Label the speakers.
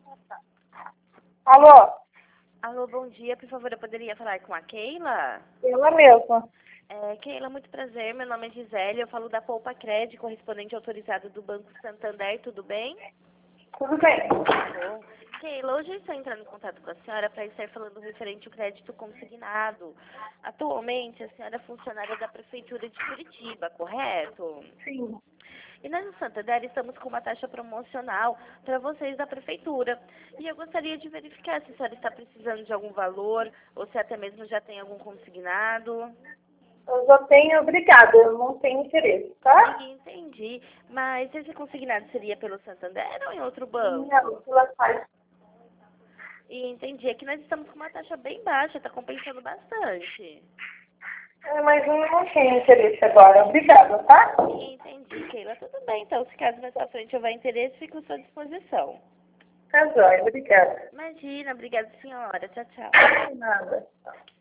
Speaker 1: Alô?
Speaker 2: Alô, bom dia. Por favor, eu poderia falar com a Keila?
Speaker 1: Ela mesma.
Speaker 2: Keila, muito prazer. Meu nome é Gisele. Eu falo da Poupa Cred, correspondente autorizado do Banco Santander. Tudo bem?
Speaker 1: Tudo bem?
Speaker 2: Bom. Keila, hoje eu estou entrando em contato com a senhora para estar falando referente ao crédito consignado. Atualmente, a senhora é funcionária da Prefeitura de Curitiba, correto?
Speaker 1: Sim.
Speaker 2: E nós no Santander estamos com uma taxa promocional para vocês da Prefeitura. E eu gostaria de verificar se a senhora está precisando de algum valor ou se até mesmo já tem algum consignado.
Speaker 1: Eu já tenho, obrigada, eu não tenho interesse, tá?
Speaker 2: Entendi. Mas esse consignado seria pelo Santander ou em outro banco?
Speaker 1: Não, ela faz.
Speaker 2: Entendi. Aqui nós estamos com uma taxa bem baixa, está compensando bastante.
Speaker 1: Mas eu não tenho interesse agora, obrigada, tá?
Speaker 2: Entendi, Keila. Tudo bem, então. Se caso mais pra frente houver interesse, fico à sua disposição.
Speaker 1: Tá jóia, obrigada.
Speaker 2: Imagina, obrigada, senhora. Tchau, tchau.
Speaker 1: Nada.